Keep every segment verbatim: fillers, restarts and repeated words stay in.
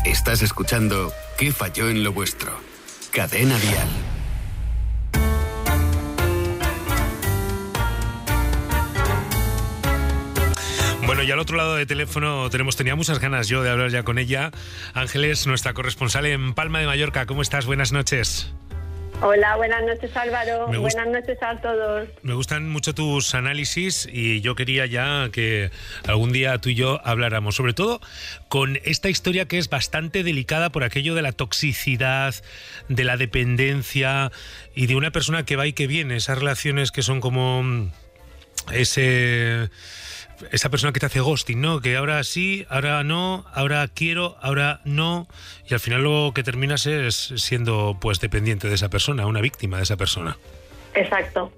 Estás escuchando ¿Qué falló en lo vuestro? Cadena Dial. Bueno, y al otro lado de teléfono tenemos, tenía muchas ganas yo de hablar ya con ella. Ángeles, nuestra corresponsal en Palma de Mallorca. ¿Cómo estás? Buenas noches. Hola, buenas noches Álvaro, Me gust- buenas noches a todos. Me gustan mucho tus análisis y yo quería ya que algún día tú y yo habláramos, sobre todo con esta historia que es bastante delicada por aquello de la toxicidad, de la dependencia y de una persona que va y que viene, esas relaciones que son como ese... esa persona que te hace ghosting, ¿no? Que ahora sí, ahora no, ahora quiero, ahora no, y al final lo que terminas es siendo pues dependiente de esa persona, una víctima de esa persona. Exacto.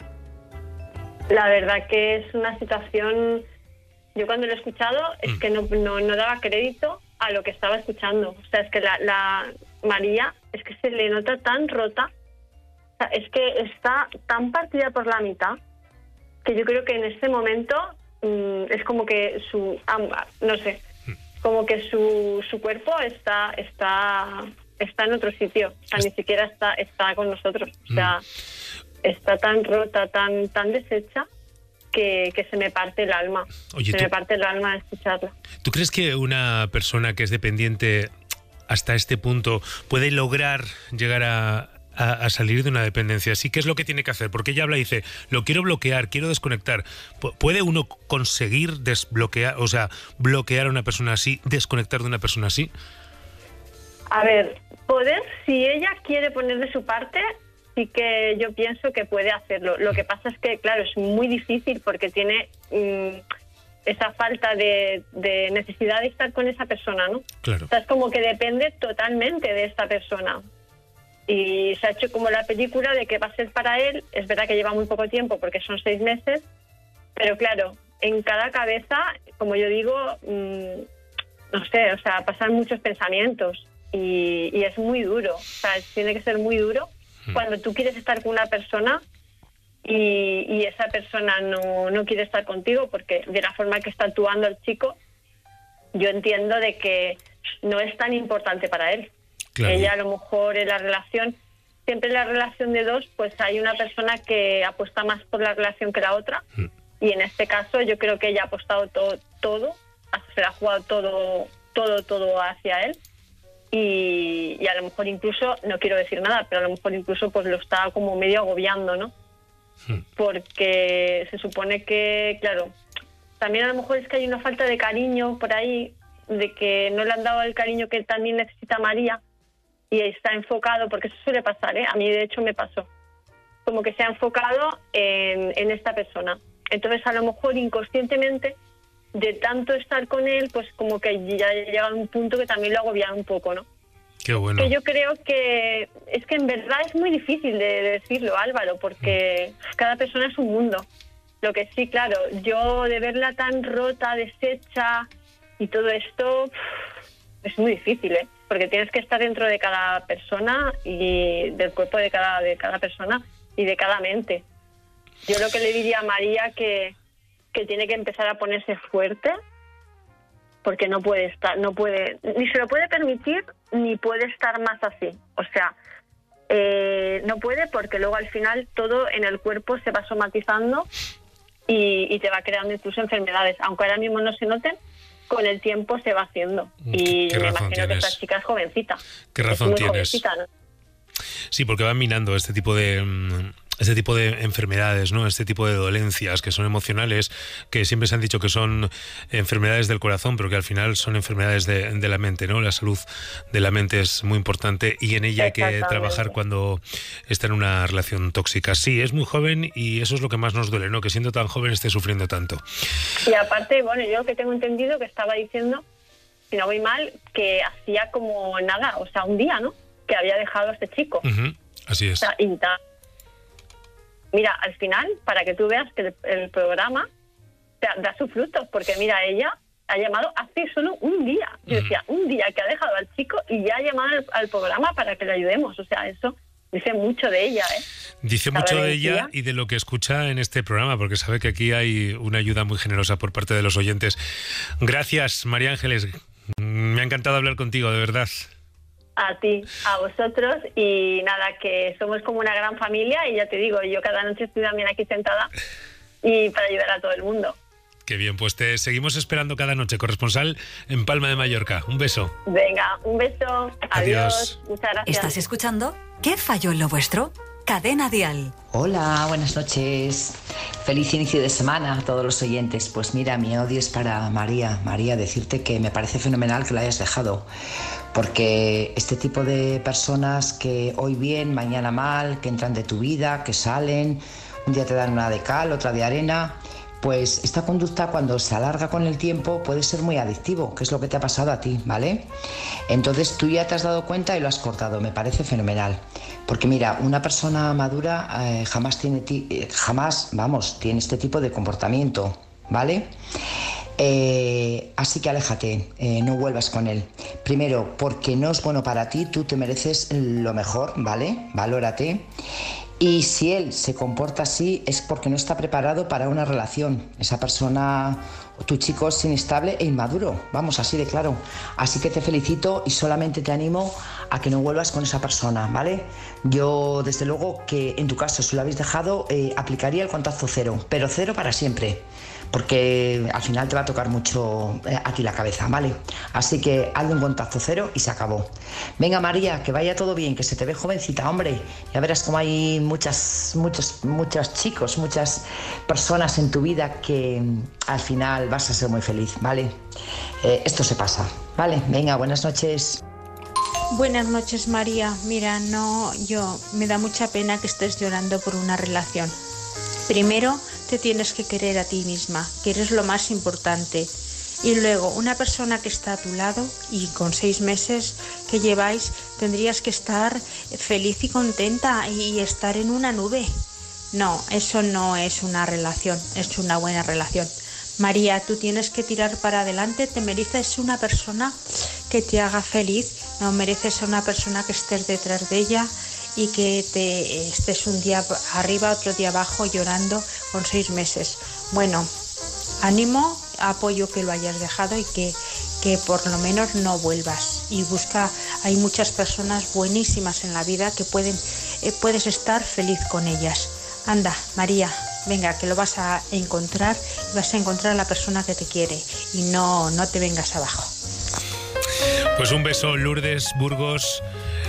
La verdad que es una situación, yo cuando lo he escuchado es Mm. que no, no, no daba crédito a lo que estaba escuchando. O sea, es que la, la María es que se le nota tan rota, o sea, es que está tan partida por la mitad, que yo creo que en este momento mm, es como que su, ah, no sé, como que su, su cuerpo está está está en otro sitio, o sea, ni siquiera está está con nosotros, o sea, está tan rota, tan tan deshecha que, que se me parte el alma. Oye, se tú- me parte el alma de escucharla. ¿Tú crees que una persona que es dependiente hasta este punto puede lograr llegar a, a, a salir de una dependencia? Sí, ¿qué es lo que tiene que hacer? Porque ella habla y dice, lo quiero bloquear, quiero desconectar. Pu- ¿Puede uno conseguir desbloquear, o sea, bloquear a una persona así, desconectar de una persona así? A ver, poder, si ella quiere poner de su parte, sí que yo pienso que puede hacerlo. Lo que pasa es que, claro, es muy difícil porque tiene mm, esa falta de, de necesidad de estar con esa persona, ¿no? Claro. O sea, es como que depende totalmente de esta persona. Y se ha hecho como la película de que va a ser para él. Es verdad que lleva muy poco tiempo porque son seis meses, pero claro, en cada cabeza, como yo digo, mmm, no sé, o sea, pasan muchos pensamientos y, y es muy duro. O sea, tiene que ser muy duro cuando tú quieres estar con una persona y, y esa persona no, no quiere estar contigo, porque de la forma que está actuando el chico, yo entiendo de que no es tan importante para él. Claro. Ella a lo mejor en la relación, siempre en la relación de dos, pues hay una persona que apuesta más por la relación que la otra, Mm. y en este caso yo creo que ella ha apostado todo, todo, se la ha jugado todo, todo, todo hacia él, y, y a lo mejor incluso, no quiero decir nada, pero a lo mejor incluso pues lo está como medio agobiando, ¿no? Mm. Porque se supone que, claro, también a lo mejor es que hay una falta de cariño por ahí, de que no le han dado el cariño que también necesita María, y está enfocado, porque eso suele pasar, ¿eh? A mí de hecho me pasó, como que se ha enfocado en, en esta persona. Entonces a lo mejor inconscientemente, de tanto estar con él, pues como que ya ha llegado a un punto que también lo agobia un poco, ¿no? Qué bueno. Que yo creo que es que en verdad es muy difícil de, de decirlo, Álvaro, porque cada persona es un mundo. Lo que sí, claro, yo de verla tan rota, deshecha y todo esto, es muy difícil, ¿eh? Porque tienes que estar dentro de cada persona y del cuerpo de cada, de cada persona y de cada mente. Yo lo que le diría a María que, que tiene que empezar a ponerse fuerte, porque no puede estar, no puede, ni se lo puede permitir, ni puede estar más así. O sea, eh, no puede, porque luego al final todo en el cuerpo se va somatizando y, y te va creando incluso enfermedades, aunque ahora mismo no se noten. Con el tiempo se va haciendo. Y ¿Qué me razón imagino tienes? que esta chica es jovencita. ¿Qué Es razón muy tienes? jovencita, ¿no? Sí, porque van minando este tipo de mm, este tipo de enfermedades, ¿no? Este tipo de dolencias que son emocionales, que siempre se han dicho que son enfermedades del corazón, pero que al final son enfermedades de, de la mente, ¿no? La salud de la mente es muy importante y en ella hay que Exactamente. trabajar cuando está en una relación tóxica. Sí, es muy joven y eso es lo que más nos duele, ¿no? Que siendo tan joven esté sufriendo tanto. Y aparte, bueno, yo lo que tengo entendido que estaba diciendo, si no voy mal, que hacía como nada, o sea, un día, ¿no? Que había dejado a este chico. Ujú, así es. O sea, y ta- mira, al final, para que tú veas que el, el programa da, da sus frutos, porque mira, ella ha llamado hace solo un día. Yo Ujú. decía, un día que ha dejado al chico y ya ha llamado al, al programa para que le ayudemos. O sea, eso dice mucho de ella, ¿eh? Dice La mucho de valentía. ella y de lo que escucha en este programa, porque sabe que aquí hay una ayuda muy generosa por parte de los oyentes. Gracias, María Ángeles. Me ha encantado hablar contigo, de verdad. A ti, a vosotros, y nada, que somos como una gran familia y ya te digo, yo cada noche estoy también aquí sentada y para ayudar a todo el mundo. Qué bien, pues te seguimos esperando cada noche, corresponsal en Palma de Mallorca. Un beso. Venga, un beso. Adiós. Adiós. Muchas gracias. ¿Estás escuchando? ¿Qué falló en lo vuestro? Cadena Dial. Hola, buenas noches. Feliz inicio de semana a todos los oyentes. Pues mira, mi audio es para María. María, decirte que me parece fenomenal que la hayas dejado. Porque este tipo de personas que hoy bien, mañana mal, que entran de tu vida, que salen, un día te dan una de cal, otra de arena, pues esta conducta cuando se alarga con el tiempo puede ser muy adictivo, que es lo que te ha pasado a ti, ¿vale? Entonces tú ya te has dado cuenta y lo has cortado, me parece fenomenal. Porque mira, una persona madura eh, jamás tiene, ti- eh, jamás, vamos, tiene este tipo de comportamiento, ¿vale? Eh, así que aléjate, eh, no vuelvas con él. Primero, porque no es bueno para ti, tú te mereces lo mejor, ¿vale? Valórate. Y si él se comporta así es porque no está preparado para una relación. Esa persona, tu chico es inestable e inmaduro, vamos, así de claro. Así que te felicito y solamente te animo a que no vuelvas con esa persona, ¿vale? Yo, desde luego, que en tu caso, si lo habéis dejado, eh, aplicaría el contacto cero, pero cero para siempre. Porque al final te va a tocar mucho eh, aquí la cabeza, ¿vale? Así que hazle un contacto cero y se acabó. Venga, María, que vaya todo bien, que se te ve jovencita, hombre. Ya verás cómo hay muchas, muchos, muchos chicos, muchas personas en tu vida que al final vas a ser muy feliz, ¿vale? Eh, esto se pasa, ¿vale? Venga, buenas noches. Buenas noches, María. Mira, no, yo me da mucha pena que estés llorando por una relación. Primero, te tienes que querer a ti misma, que eres lo más importante. Y luego, una persona que está a tu lado y con seis meses que lleváis, tendrías que estar feliz y contenta y estar en una nube. No, eso no es una relación, es una buena relación. María, tú tienes que tirar para adelante, te mereces una persona que te haga feliz, no mereces a una persona que estés detrás de ella y que te estés un día arriba, otro día abajo llorando con seis meses. Bueno, ánimo, apoyo que lo hayas dejado y que, que por lo menos no vuelvas. Y busca, hay muchas personas buenísimas en la vida que pueden, eh, puedes estar feliz con ellas. Anda, María, venga, que lo vas a encontrar, vas a encontrar a la persona que te quiere y no, no te vengas abajo. Pues un beso, Lourdes, Burgos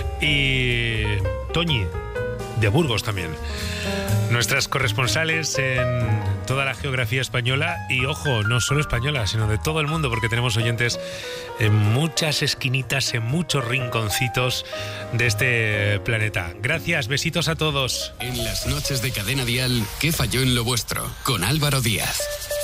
y Toñi, de Burgos también. Nuestras corresponsales en toda la geografía española y, ojo, no solo española, sino de todo el mundo, porque tenemos oyentes en muchas esquinitas, en muchos rinconcitos de este planeta. Gracias, besitos a todos. En las noches de Cadena Dial, ¿qué falló en lo vuestro? Con Álvaro Díaz.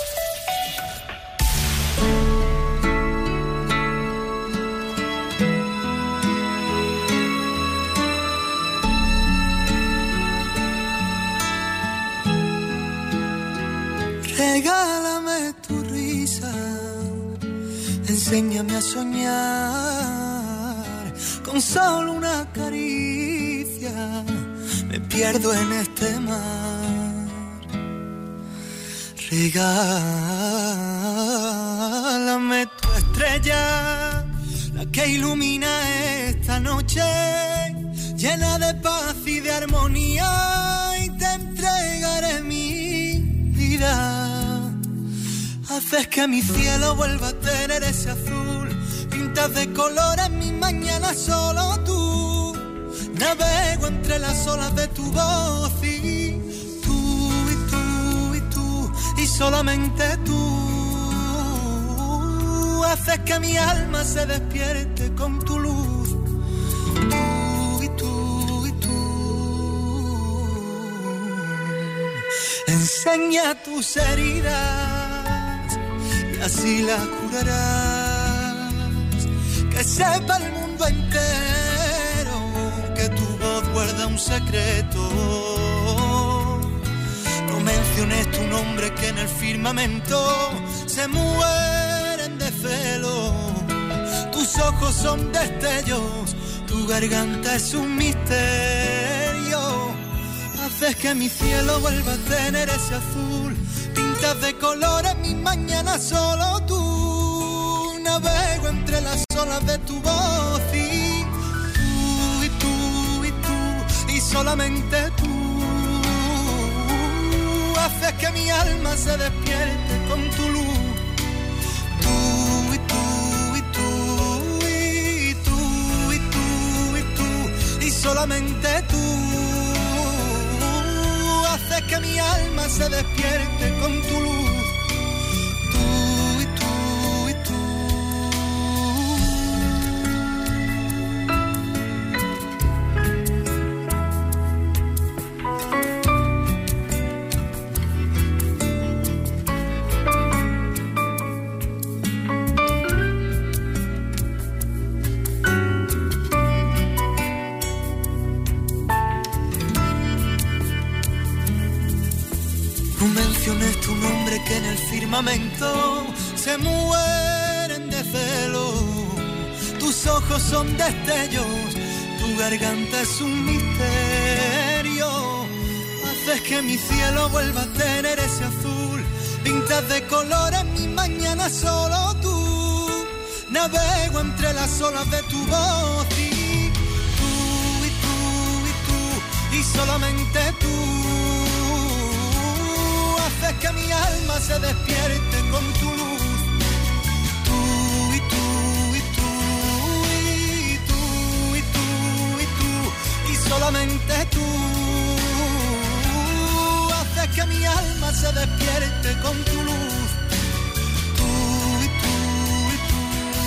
Regálame tu risa, enséñame a soñar, con solo una caricia me pierdo en este mar. Regálame tu estrella, la que ilumina esta noche, llena de paz y de armonía, y te entregaré mi vida. Haces que mi cielo vuelva a tener ese azul, pintas de colores mi mañana solo tú. Navego entre las olas de tu voz y tú, y tú, y tú, y solamente tú. Haces que mi alma se despierte con tu luz, tú, y tú, y tú. Enseña tus heridas y así las curarás. Que sepa el mundo entero que tu voz guarda un secreto. No menciones tu nombre, que en el firmamento se mueren de celo. Tus ojos son destellos, tu garganta es un misterio. Haces que mi cielo vuelva a tener ese azul, pintas de colores mi mañana solo tú. Navego entre las olas de tu voz y tú, y tú, y tú, y solamente tú haces que mi alma se despierte con tu luz. Tú, y tú, y tú, y tú, y tú, y tú, y solamente tú haces que mi alma se despierte con tu luz. Tu nombre que en el firmamento se mueren de celo. Tus ojos son destellos, tu garganta es un misterio. Haces que mi cielo vuelva a tener ese azul. Pintas de colores mi mañana solo tú. Navego entre las olas de tu voz y tú, y tú, y tú, y solamente tú haces que mi alma se despierte con tu luz. Tú, y tú, y tú, y tú, y tú, y tú, y solamente tú haces que mi alma se despierte con tu luz. Tú, y tú, y tú.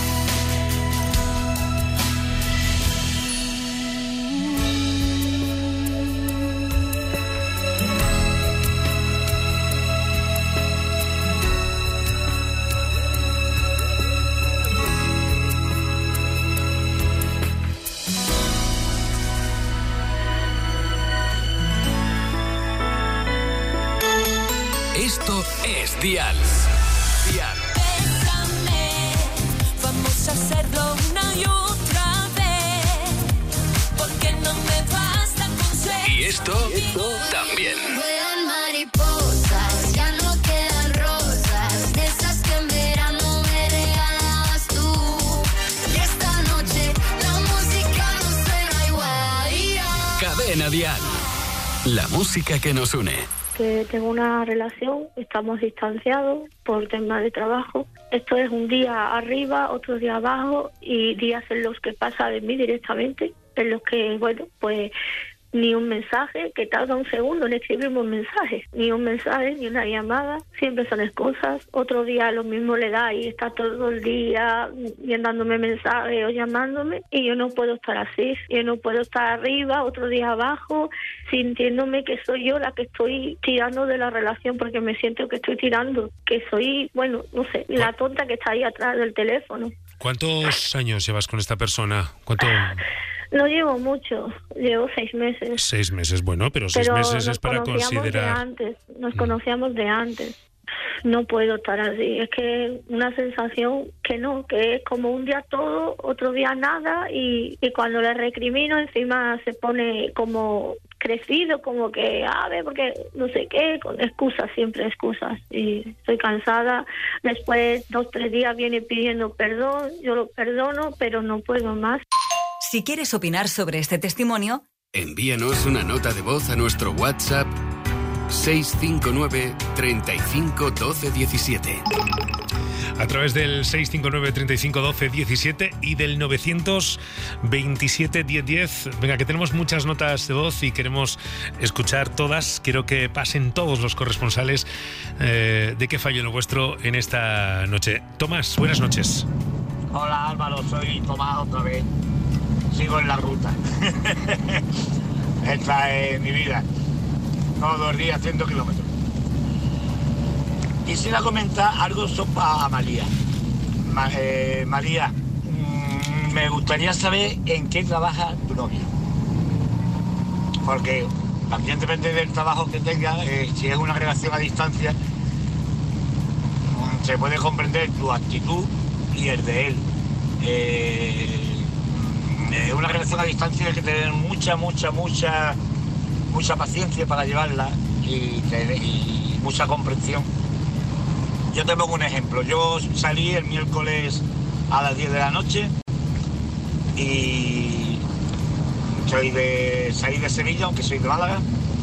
Esto es Dial. Dial. Bésame, vamos a hacerlo una y otra vez, porque no me basta con ser. Y esto, y esto también. Vuelan mariposas, ya no quedan rosas, de esas que en verano me regalabas tú. Y esta noche la música no suena igual. Cadena Dial. La música que nos une. Que tengo una relación, estamos distanciados por tema de trabajo. Esto es un día arriba, otro día abajo y días en los que pasa de mí directamente, en los que, bueno, pues ni un mensaje, que tarda un segundo en escribirme un mensaje, ni un mensaje, ni una llamada, siempre son excusas. Otro día lo mismo le da y está todo el día mandándome mensajes o llamándome y yo no puedo estar así, yo no puedo estar arriba, otro día abajo, sintiéndome que soy yo la que estoy tirando de la relación porque me siento que estoy tirando, que soy, bueno, no sé, la tonta que está ahí atrás del teléfono. ¿Cuántos años llevas con esta persona? ¿Cuánto...? No llevo mucho, llevo seis meses. Seis meses, bueno, pero seis pero meses es para considerar... De antes, nos conocíamos de antes. No puedo estar así, es que una sensación que no, que es como un día todo, otro día nada, y, y cuando le recrimino encima se pone como crecido, como que, a ver, porque no sé qué, con excusas, siempre excusas, y estoy cansada. Después, dos, tres días viene pidiendo perdón, yo lo perdono, pero no puedo más. Si quieres opinar sobre este testimonio, envíanos una nota de voz a nuestro WhatsApp seis cinco nueve, treinta y cinco, doce, diecisiete. A través del seis cinco nueve, treinta y cinco, doce, diecisiete y del novecientos veintisiete, diez, diez. Venga, que tenemos muchas notas de voz y queremos escuchar todas. Quiero que pasen todos los corresponsales eh, de Qué falló en lo vuestro en esta noche. Tomás, buenas noches. Hola Álvaro, soy Tomás otra vez. Sigo en la ruta. Esta es mi vida. Todos los días cientos kilómetros. Quisiera comentar algo sobre María. Ma, eh, María, mmm, me gustaría saber en qué trabaja tu novio. Porque también depende del trabajo que tenga, eh, si es una relación a distancia, mmm, se puede comprender tu actitud y el de él. Eh, eh, una relación a distancia hay que tener mucha, mucha, mucha, mucha paciencia para llevarla y, y mucha comprensión. Yo te pongo un ejemplo. Yo salí el miércoles a las diez de la noche y soy de, salí de Sevilla, aunque soy de Málaga,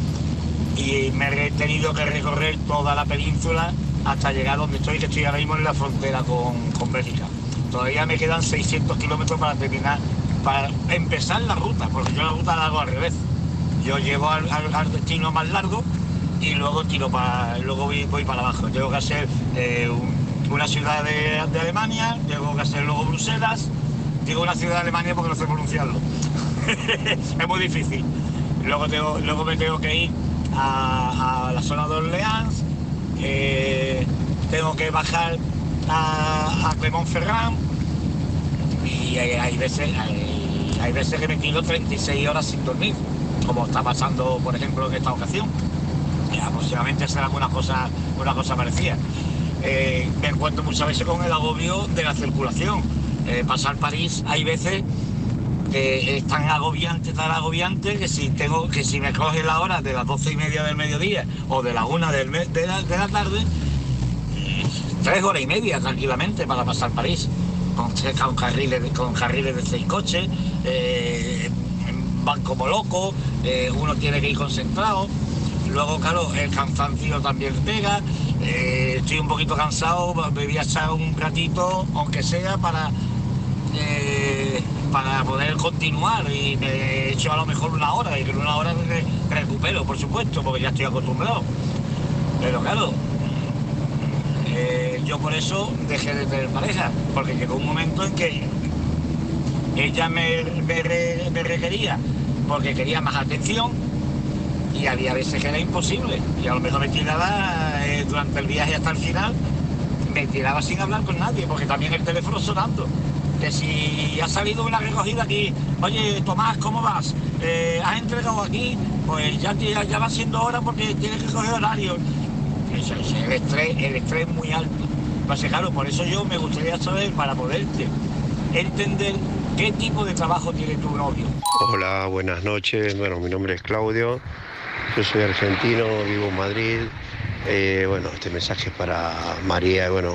y me he tenido que recorrer toda la península hasta llegar donde estoy, que estoy ahora mismo en la frontera con, con Bélgica. Todavía me quedan seiscientos kilómetros para terminar, para empezar la ruta, porque yo la ruta la hago al revés. Yo llevo al, al, al destino más largo y luego tiro para, luego voy, voy para abajo. Tengo que hacer eh, un, una ciudad de, de Alemania, tengo que hacer luego Bruselas. Digo una ciudad de Alemania porque no sé pronunciarlo. Es muy difícil. Luego, tengo, luego me tengo que ir a, a la zona de Orleans, eh, tengo que bajar a, a Clermont-Ferrand y hay, hay, veces, hay, hay veces que me tiro treinta y seis horas sin dormir, como está pasando, por ejemplo, en esta ocasión. Y aproximadamente será una cosa, una cosa parecida. Eh, me encuentro muchas veces con el agobio de la circulación. Eh, pasar París hay veces que es tan agobiante, tan agobiante que si tengo, que si me coge la hora de las doce y media del mediodía o de la una del me, de, la, de la tarde, eh, tres horas y media tranquilamente para pasar París, con, con carriles, con carriles de seis coches, eh, van como locos, eh, uno tiene que ir concentrado. Luego, claro, el cansancio también pega, eh, estoy un poquito cansado, me voy a echar un ratito, aunque sea, para... Eh, para poder continuar y me he hecho a lo mejor una hora y que en una hora me recupero, por supuesto, porque ya estoy acostumbrado. Pero claro, eh, yo por eso dejé de tener pareja, porque llegó un momento en que ella me, me, re, me requería porque quería más atención y había veces que era imposible y a lo mejor me tiraba eh, durante el viaje hasta el final, me tiraba sin hablar con nadie porque también el teléfono sonando. Que si ha salido una recogida aquí, oye, Tomás, ¿cómo vas? Eh, ¿Has entregado aquí? Pues ya, ya, ya va siendo hora porque tienes que coger horario. Eso, eso, el estrés, el estrés es muy alto. Pues claro, por eso yo me gustaría saber, para poderte entender qué tipo de trabajo tiene tu novio. Hola, buenas noches. Bueno, mi nombre es Claudio, yo soy argentino, vivo en Madrid. Eh, bueno, este mensaje es para María, bueno,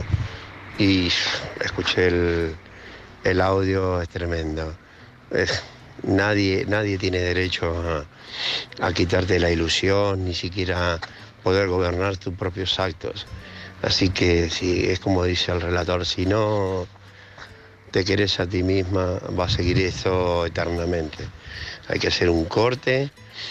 y escuché el... El audio es tremendo. Es, nadie, nadie tiene derecho a, a quitarte la ilusión, ni siquiera poder gobernar tus propios actos. Así que si es como dice el relator, si no te querés a ti misma, va a seguir esto eternamente. Hay que hacer un corte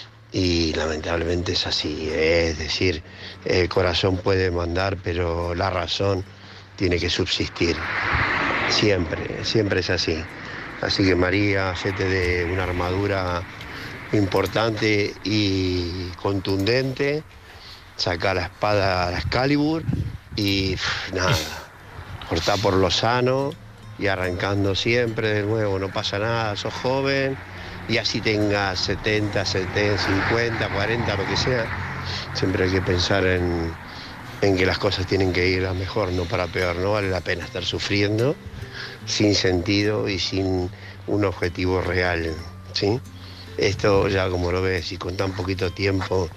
y lamentablemente es así. Es decir, el corazón puede mandar, pero la razón tiene que subsistir. Siempre, siempre es así. Así que María, hacete de una armadura importante y contundente, saca la espada a la Excalibur y pff, nada, cortá por lo sano y arrancando siempre de nuevo, no pasa nada, sos joven y así tengas setenta, setenta, cincuenta, cuarenta, lo que sea, siempre hay que pensar en, en que las cosas tienen que ir a mejor, no para peor. No vale la pena estar sufriendo sin sentido y sin un objetivo real, ¿sí? Esto ya como lo ves y con tan poquito tiempo,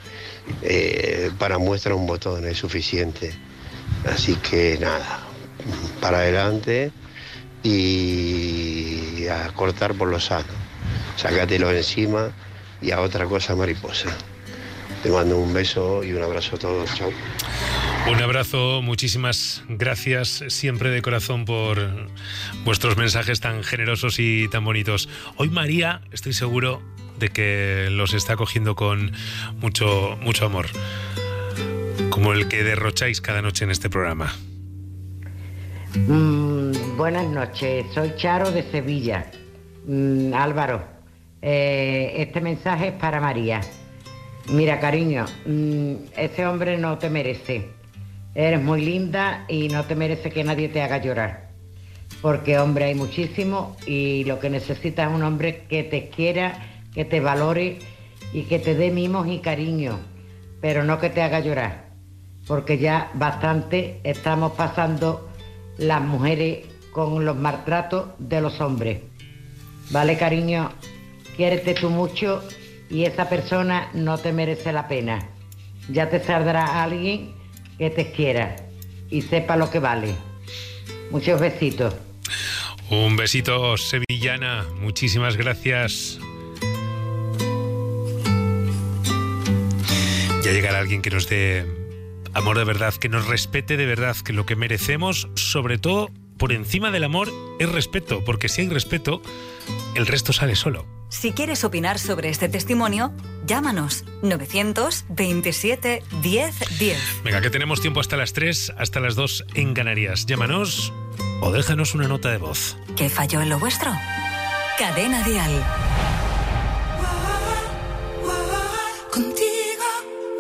eh, para muestra un botón es suficiente. Así que nada, para adelante y a cortar por lo sano. Sácatelo encima y a otra cosa mariposa. Te mando un beso y un abrazo a todos. Chao. Un abrazo, muchísimas gracias siempre de corazón por vuestros mensajes tan generosos y tan bonitos. Hoy María, estoy seguro de que los está cogiendo con mucho, mucho amor, como el que derrocháis cada noche en este programa. Mm, buenas noches, soy Charo de Sevilla. Mm, Álvaro, eh, este mensaje es para María. Mira, cariño, mmm, ese hombre no te merece. Eres muy linda y no te merece que nadie te haga llorar. Porque hombre hay muchísimo y lo que necesitas es un hombre que te quiera, que te valore y que te dé mimos y cariño, pero no que te haga llorar. Porque ya bastante estamos pasando las mujeres con los maltratos de los hombres. Vale, cariño, quiérete tú mucho y esa persona no te merece la pena. Ya te saldrá alguien que te quiera y sepa lo que vale. Muchos besitos. Un besito, sevillana. Muchísimas gracias. Ya llegará alguien que nos dé amor de verdad, que nos respete de verdad, que lo que merecemos, sobre todo por encima del amor, es respeto, porque si hay respeto, el resto sale solo. Si quieres opinar sobre este testimonio, llámanos novecientos veintisiete diez diez. Venga, que tenemos tiempo hasta las tres, hasta las dos en Canarias. Llámanos o déjanos una nota de voz. ¿Qué falló en lo vuestro? Cadena Dial. Contigo,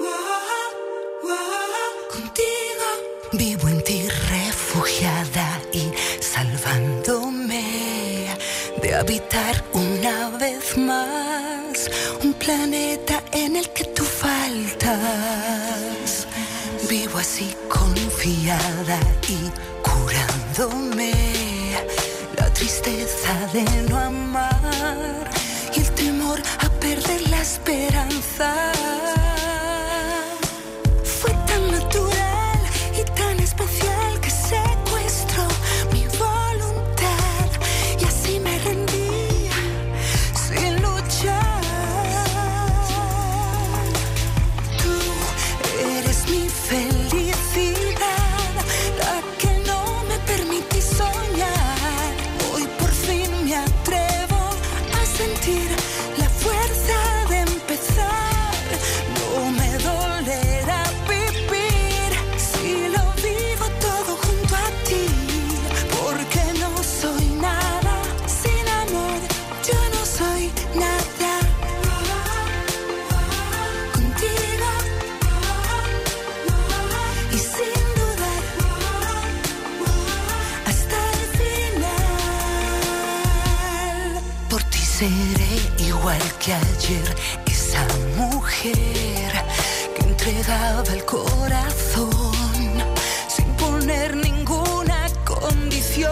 contigo, vivo en ti refugiada y salvándome de habitar una vez más un planeta en el que tú faltas. Vivo así confiada y curándome la tristeza de no amar y el temor a perder la esperanza. Fue tan natural y tan especial que secuestró mi voluntad y así me rendí sin luchar. Tú eres mi felicidad, la que no me permití soñar. Hoy por fin me atrevo a sentir la fuerza de empezar. No me dolerá vivir si lo vivo todo junto a ti, porque no soy nada sin amor. Yo no soy nada. Contigo y sin dudar hasta el final. Por ti seré igual que ayer, esa mujer que entregaba el corazón sin poner ninguna condición.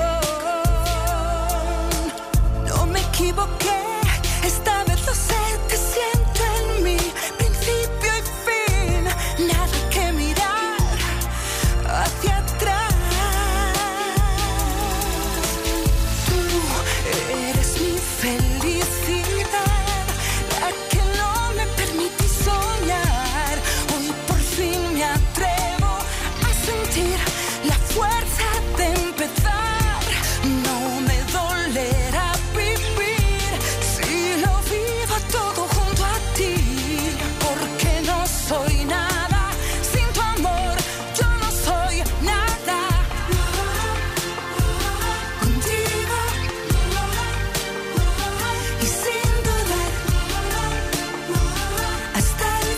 No me equivoqué, esta vez lo sé, te siento en mí, principio y fin, nada que mirar hacia atrás. Tú eres mi felicidad, la que no me permití soñar. Hoy por fin me atrevo a sentir la fuerza de empezar. No me dolerá vivir si lo vivo todo junto a ti, porque no soy nada sin tu amor. Yo no soy nada. Contigo y sin dudar hasta el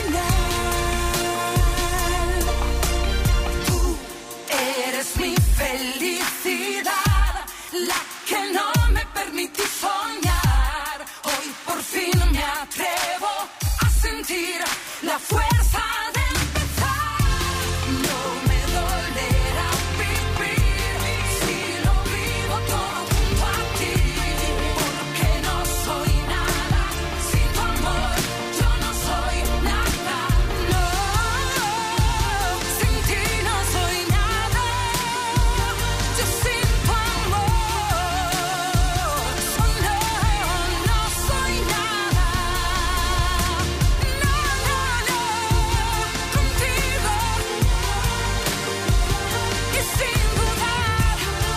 final. Tú eres mi felicidad, la que no me permití soñar. Hoy por fin me atrevo a sentir la fuerza de empezar. No me dolerá vivir si lo vivo todo junto a ti, porque no soy nada sin tu amor. Yo no soy nada. No, sin ti no soy nada. Yo sin tu amor. Oh, no, no soy nada. No, no, no. Contigo y sin dudar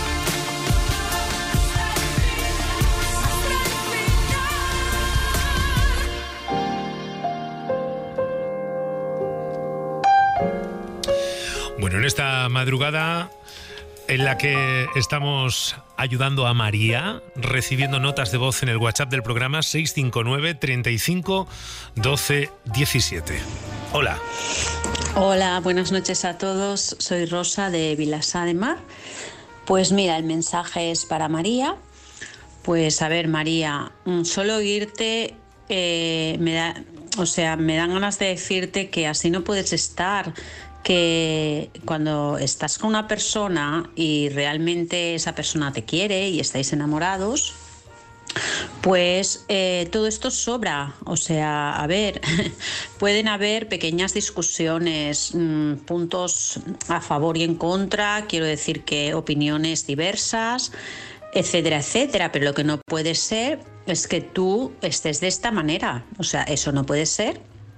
Bueno, en esta madrugada en la que estamos ayudando a María, recibiendo notas de voz en el WhatsApp del programa seis cinco nueve, treinta y cinco, doce, diecisiete. Hola. Hola, buenas noches a todos. Soy Rosa de Vilassar de Mar. Pues mira, el mensaje es para María. Pues a ver, María, mm, solo oírte eh, me da, o sea, me dan ganas de decirte que así no puedes estar, que cuando estás con una persona y realmente esa persona te quiere y estáis enamorados, pues eh, todo esto sobra. O sea, a ver, pueden haber pequeñas discusiones, mmm, puntos a favor y en contra, quiero decir que opiniones diversas, etcétera, etcétera. Pero lo que no puede ser es que tú estés de esta manera. O sea, eso no puede ser.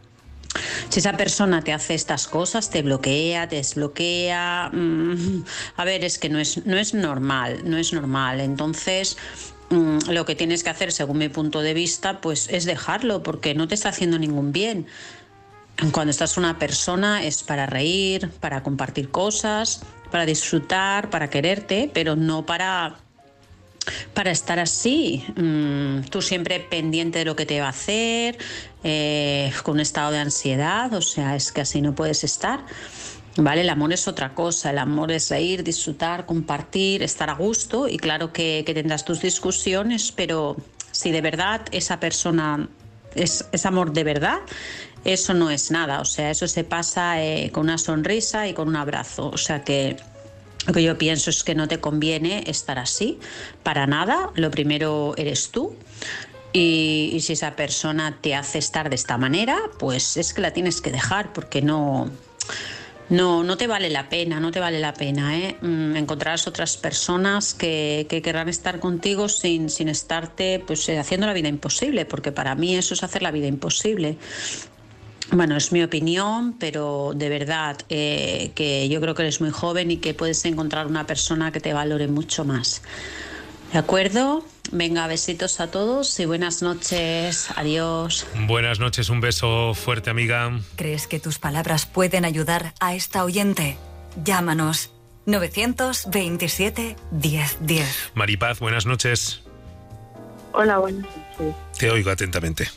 Si esa persona te hace estas cosas, te bloquea, te desbloquea, mmm, a ver, es que no es, no es normal, no es normal. Entonces, mmm, lo que tienes que hacer, según mi punto de vista, pues es dejarlo, porque no te está haciendo ningún bien. Cuando estás con una persona es para reír, para compartir cosas, para disfrutar, para quererte, pero no para... para estar así, mmm, tú siempre pendiente de lo que te va a hacer, eh, con un estado de ansiedad. O sea, es que así no puedes estar, ¿vale? El amor es otra cosa, el amor es reír, disfrutar, compartir, estar a gusto, y claro que, que tendrás tus discusiones, pero si de verdad esa persona es, es amor de verdad, eso no es nada. O sea, eso se pasa eh, con una sonrisa y con un abrazo. O sea que lo que yo pienso es que no te conviene estar así, para nada. Lo primero eres tú, y, y si esa persona te hace estar de esta manera, pues es que la tienes que dejar, porque no, no, no te vale la pena, no te vale la pena, ¿eh? Mm, encontrarás otras personas que, que querrán estar contigo sin, sin estarte pues, haciendo la vida imposible, porque para mí eso es hacer la vida imposible. Bueno, es mi opinión, pero de verdad eh, que yo creo que eres muy joven y que puedes encontrar una persona que te valore mucho más. ¿De acuerdo? Venga, besitos a todos y buenas noches. Adiós. Buenas noches, un beso fuerte, amiga. ¿Crees que tus palabras pueden ayudar a esta oyente? Llámanos nueve veintisiete, diez diez. Maripaz, buenas noches. Hola, buenas noches. Te oigo atentamente.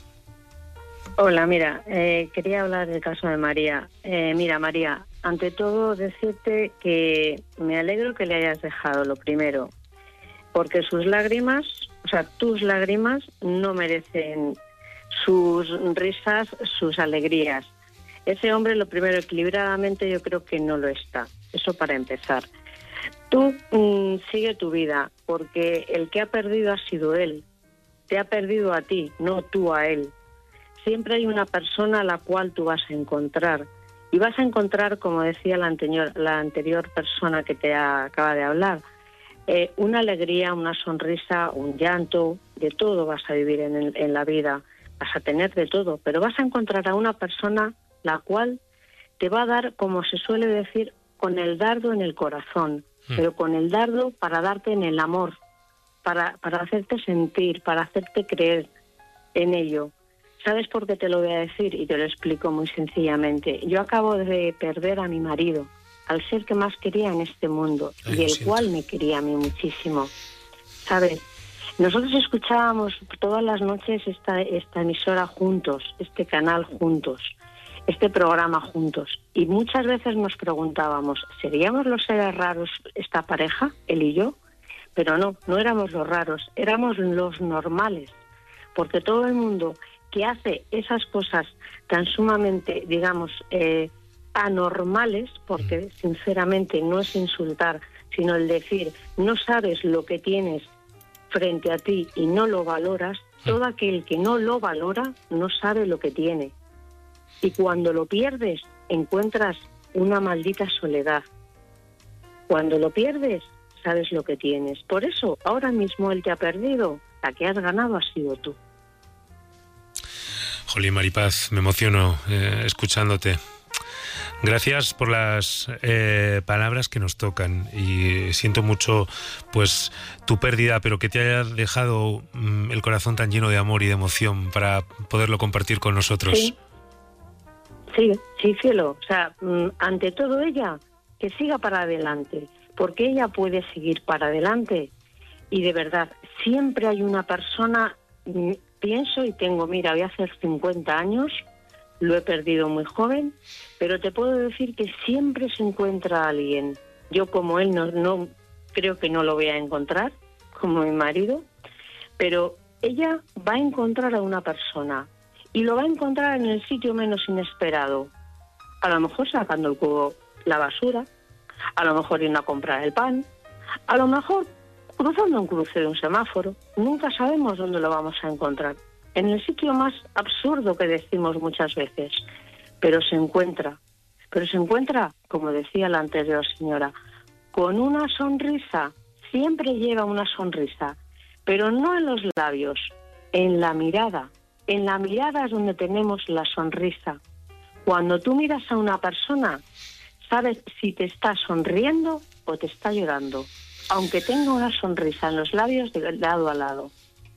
Hola, mira, eh, quería hablar del caso de María. Eh, mira, María, ante todo decirte que me alegro que le hayas dejado, lo primero, porque sus lágrimas, o sea, tus lágrimas no merecen sus risas, sus alegrías. Ese hombre, lo primero, equilibradamente yo creo que no lo está. Eso para empezar. Tú mmm, sigue tu vida, porque el que ha perdido ha sido él. Te ha perdido a ti, no tú a él. Siempre hay una persona a la cual tú vas a encontrar. Y vas a encontrar, como decía la anterior, la anterior persona que te ha, acaba de hablar, eh, una alegría, una sonrisa, un llanto, de todo vas a vivir en, el, en la vida. Vas a tener de todo, pero vas a encontrar a una persona la cual te va a dar, como se suele decir, con el dardo en el corazón, mm. pero con el dardo para darte en el amor, para, para hacerte sentir, para hacerte creer en ello. ¿Sabes por qué te lo voy a decir? Y te lo explico muy sencillamente. Yo acabo de perder a mi marido, al ser que más quería en este mundo, Ay, y el siento. cual me quería a mí muchísimo. ¿Sabes? Nosotros escuchábamos todas las noches esta, esta emisora juntos, este canal juntos, este programa juntos. Y muchas veces nos preguntábamos, ¿seríamos los seres raros esta pareja, él y yo? Pero no, no éramos los raros, éramos los normales. Porque todo el mundo que hace esas cosas tan sumamente, digamos, eh, anormales, porque sinceramente no es insultar, sino el decir, no sabes lo que tienes frente a ti y no lo valoras, todo aquel que no lo valora no sabe lo que tiene. Y cuando lo pierdes, encuentras una maldita soledad. Cuando lo pierdes, sabes lo que tienes. Por eso, ahora mismo él te ha perdido, la que has ganado ha sido tú. Jolín, Maripaz, me emociono eh, escuchándote. Gracias por las eh, palabras que nos tocan, y siento mucho pues tu pérdida, pero que te haya dejado mm, el corazón tan lleno de amor y de emoción para poderlo compartir con nosotros. Sí, sí, sí, cielo. O sea, mm, ante todo ella, que siga para adelante, porque ella puede seguir para adelante. Y de verdad, siempre hay una persona... Mm, pienso y tengo, mira, voy a hacer cincuenta años, lo he perdido muy joven, pero te puedo decir que siempre se encuentra alguien. Yo como él no, no creo que no lo voy a encontrar, como mi marido, pero ella va a encontrar a una persona y lo va a encontrar en el sitio menos inesperado. A lo mejor sacando el cubo la basura, a lo mejor yendo a comprar el pan, a lo mejor cruzando un cruce de un semáforo. Nunca sabemos dónde lo vamos a encontrar. En el sitio más absurdo que decimos muchas veces. Pero se encuentra. Pero se encuentra, como decía la anterior señora, con una sonrisa siempre lleva una sonrisa, pero no en los labios, en la mirada. En la mirada es donde tenemos la sonrisa. Cuando tú miras a una persona, sabes si te está sonriendo o te está llorando, aunque tenga una sonrisa en los labios de lado a lado.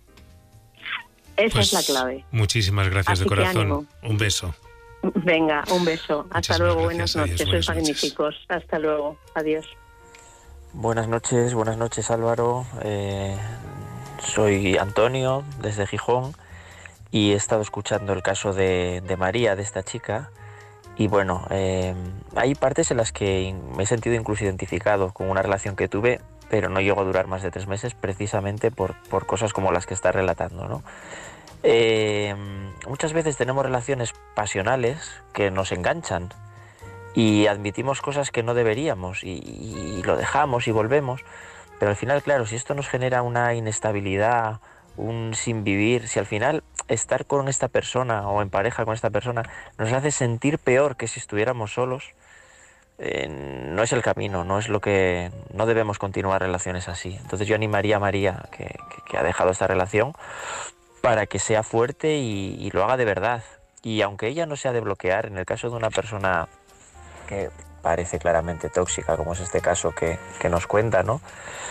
Esa Pues es la clave. Muchísimas gracias Así de que corazón. ánimo. Un beso. Venga, un beso. Hasta Muchísimas luego, gracias, buenas adiós, noches. buenas Sois magníficos. Hasta luego. Adiós. Buenas noches, buenas noches Álvaro. Eh, soy Antonio desde Gijón y he estado escuchando el caso de, de María, de esta chica. Y bueno, eh, hay partes en las que me he sentido incluso identificado con una relación que tuve, pero no llegó a durar más de tres meses precisamente por, por cosas como las que está relatando, ¿no? Eh, muchas veces tenemos relaciones pasionales que nos enganchan y admitimos cosas que no deberíamos y, y lo dejamos y volvemos, pero al final, claro, si esto nos genera una inestabilidad, un sin vivir, si al final estar con esta persona o en pareja con esta persona nos hace sentir peor que si estuviéramos solos, eh, no es el camino, no es lo que, no debemos continuar relaciones así. Entonces yo animaría a María, que, que, que ha dejado esta relación, para que sea fuerte y, y lo haga de verdad. Y aunque ella no sea de bloquear, en el caso de una persona que parece claramente tóxica, como es este caso que, que nos cuenta, ¿no?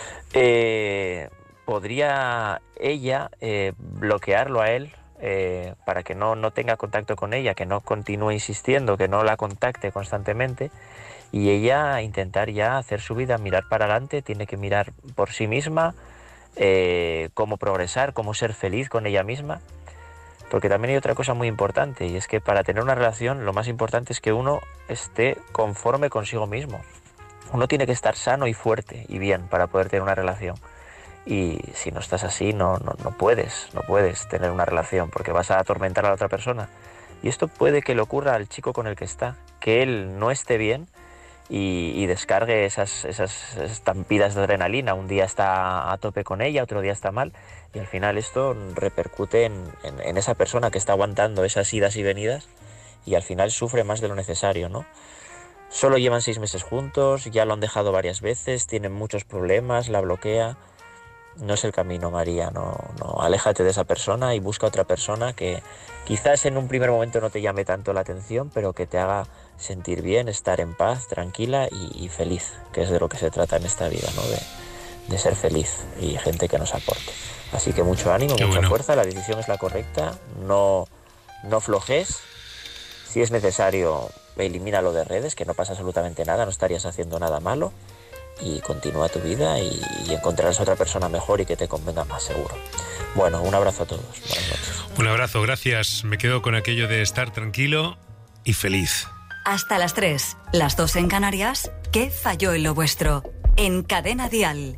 Eh, podría ella eh, bloquearlo a él eh, para que no, no tenga contacto con ella, que no continúe insistiendo, que no la contacte constantemente, y ella intentar ya hacer su vida, mirar para adelante, tiene que mirar por sí misma, eh, cómo progresar, cómo ser feliz con ella misma. Porque también hay otra cosa muy importante, y es que para tener una relación lo más importante es que uno esté conforme consigo mismo. Uno tiene que estar sano y fuerte y bien para poder tener una relación. Y si no estás así, no, no, no puedes, no puedes tener una relación porque vas a atormentar a la otra persona. Y esto puede que le ocurra al chico con el que está, que él no esté bien y, y descargue esas, esas estampidas de adrenalina. Un día está a tope con ella, otro día está mal. Y al final esto repercute en, en, en esa persona que está aguantando esas idas y venidas y al final sufre más de lo necesario, ¿no? Solo llevan seis meses juntos, ya lo han dejado varias veces, tienen muchos problemas, la bloquea. No es el camino, María, no, no, aléjate de esa persona y busca otra persona que quizás en un primer momento no te llame tanto la atención, pero que te haga sentir bien, estar en paz, tranquila y, y feliz, que es de lo que se trata en esta vida, ¿no? De, de ser feliz y gente que nos aporte. Así que mucho ánimo, Qué mucha bueno. fuerza, la decisión es la correcta, no, no flojes, si es necesario elimínalo de redes, que no pasa absolutamente nada, no estarías haciendo nada malo, y continúa tu vida y, y encontrarás otra persona mejor y que te convenga más, seguro. Bueno, un abrazo a todos, buenas noches. Un abrazo, gracias, me quedo con aquello de estar tranquilo y feliz. Hasta las tres, las dos en Canarias, ¿qué falló en lo vuestro? En Cadena Dial.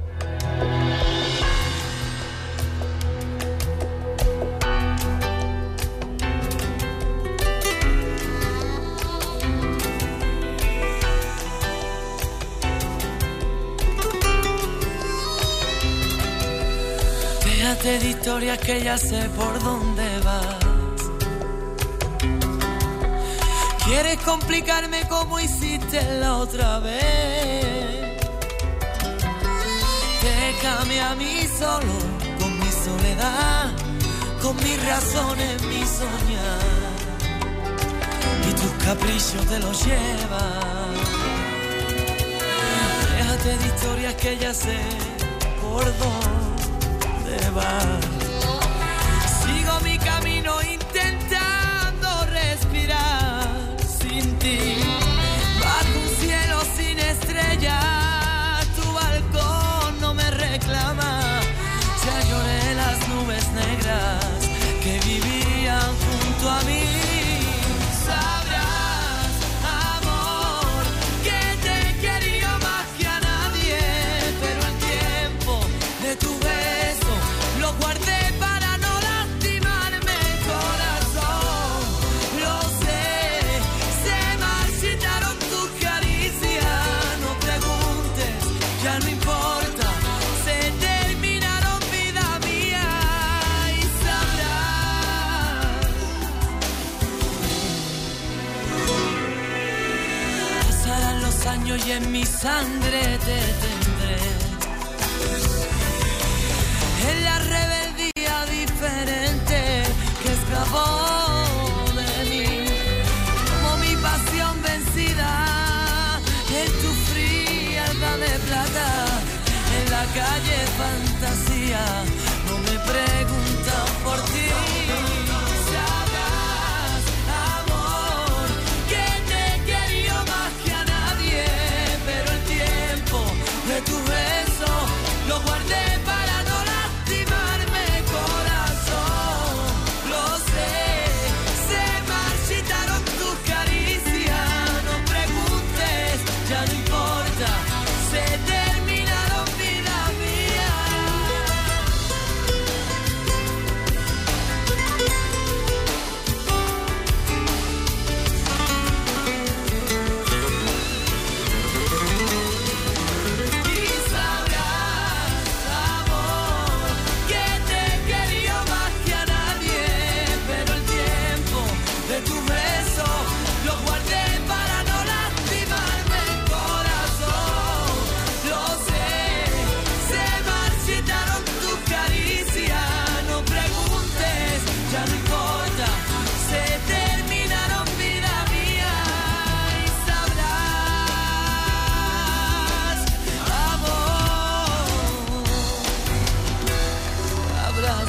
Déjate de historias que ya sé por dónde vas. Quieres complicarme como hiciste la otra vez. Déjame a mí solo, con mi soledad, con mis razones, mi soñar. Y tus caprichos te los llevas. Déjate de historias que ya sé por dónde vas. Sigo mi camino intentando respirar sin ti. Bajo un cielo sin estrellas, tu balcón no me reclama. Ya lloré las nubes negras que vivían junto a mí. Sabrás, amor, que te he querido más que a nadie, pero el tiempo de tu beso lo guardé para no lastimarme el corazón. Lo sé, se marchitaron tus caricias. No preguntes, ya no importa, se terminaron, vida mía. Y sabrás, pasarán los años y en mi sangre te tendré.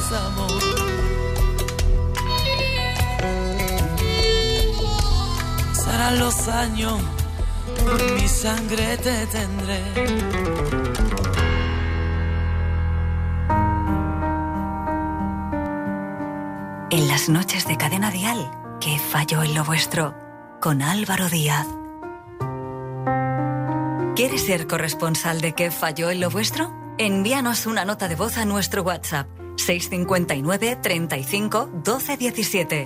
amor. Pasarán los años, en mi sangre te tendré. En las noches de Cadena Dial, ¿qué falló en lo vuestro? Con Álvaro Díaz. ¿Quieres ser corresponsal de qué falló en lo vuestro? Envíanos una nota de voz a nuestro WhatsApp seis cinco nueve, treinta y cinco, doce diecisiete.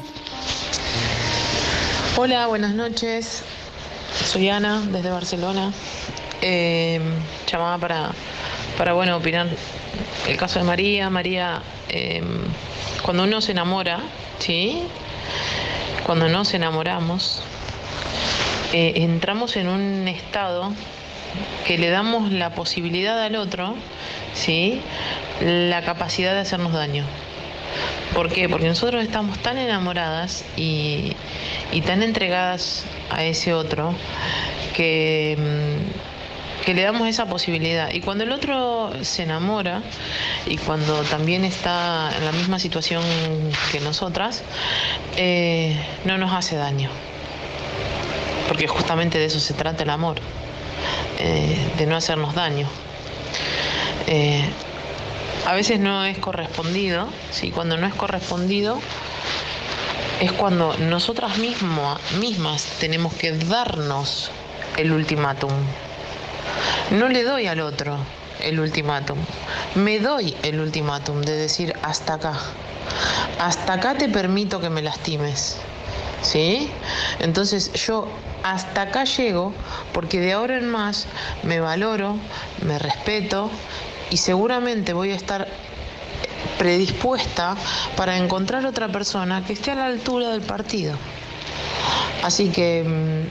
Hola, buenas noches. Soy Ana, desde Barcelona. Eh, llamaba para, para, bueno, opinar el caso de María. María, eh, cuando uno se enamora, ¿sí? Cuando nos enamoramos, eh, entramos en un estado que le damos la posibilidad al otro, ¿sí? La capacidad de hacernos daño. ¿Por qué? Porque nosotros estamos tan enamoradas y, y tan entregadas a ese otro que, que le damos esa posibilidad. Y cuando el otro se enamora y cuando también está en la misma situación que nosotras, eh, no nos hace daño. Porque justamente de eso se trata el amor, eh, de no hacernos daño. Eh, A veces no es correspondido, ¿sí? Cuando no es correspondido es cuando nosotras mismo, mismas tenemos que darnos el ultimátum. No le doy al otro el ultimátum, me doy el ultimátum de decir hasta acá. Hasta acá te permito que me lastimes, ¿sí? Entonces yo hasta acá llego porque de ahora en más me valoro, me respeto y seguramente voy a estar predispuesta para encontrar otra persona que esté a la altura del partido. Así que mmm,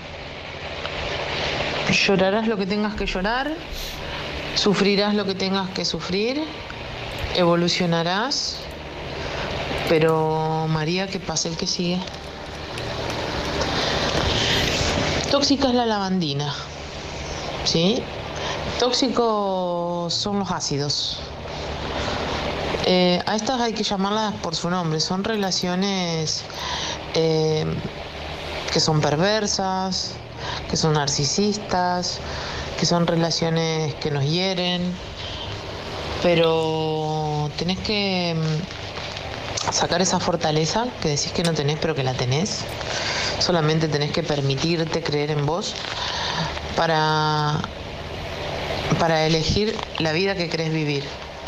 llorarás lo que tengas que llorar, sufrirás lo que tengas que sufrir, evolucionarás, pero María, que pase el que sigue. Tóxica es la lavandina, ¿sí? Tóxicos son los ácidos. Eh, a estas hay que llamarlas por su nombre. Son relaciones eh, que son perversas, que son narcisistas, que son relaciones que nos hieren. Pero tenés que sacar esa fortaleza que decís que no tenés, pero que la tenés. Solamente tenés que permitirte creer en vos para... para elegir la vida que querés vivir.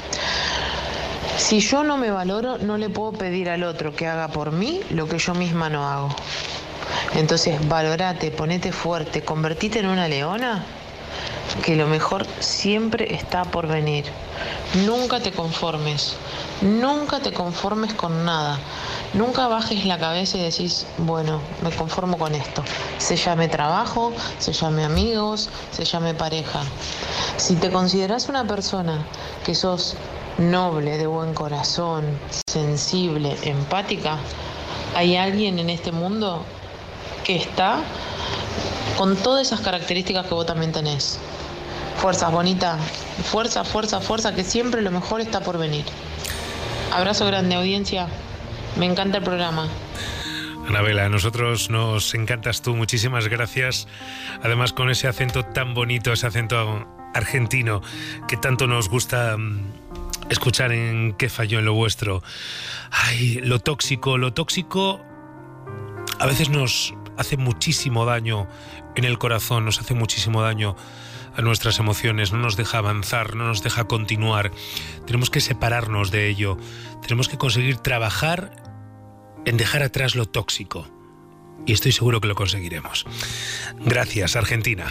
Si yo no me valoro, no le puedo pedir al otro que haga por mí lo que yo misma no hago. Entonces, valorate, ponete fuerte, convertite en una leona, que lo mejor siempre está por venir. Nunca te conformes, nunca te conformes con nada. Nunca bajes la cabeza y decís, bueno, me conformo con esto. Se llame trabajo, se llame amigos, se llame pareja. Si te consideras una persona que sos noble, de buen corazón, sensible, empática, hay alguien en este mundo que está con todas esas características que vos también tenés. Fuerza, bonita, fuerza, fuerza, fuerza, que siempre lo mejor está por venir. Abrazo grande, audiencia. Me encanta el programa. Anabela, a nosotros nos encantas tú, muchísimas gracias. Además, con ese acento tan bonito, ese acento argentino que tanto nos gusta escuchar en ¿Qué falló en lo vuestro? Ay, lo tóxico, lo tóxico a veces nos hace muchísimo daño en el corazón, nos hace muchísimo daño a nuestras emociones, no nos deja avanzar, no nos deja continuar. Tenemos que separarnos de ello, tenemos que conseguir trabajar en dejar atrás lo tóxico. Y estoy seguro que lo conseguiremos. Gracias, Argentina.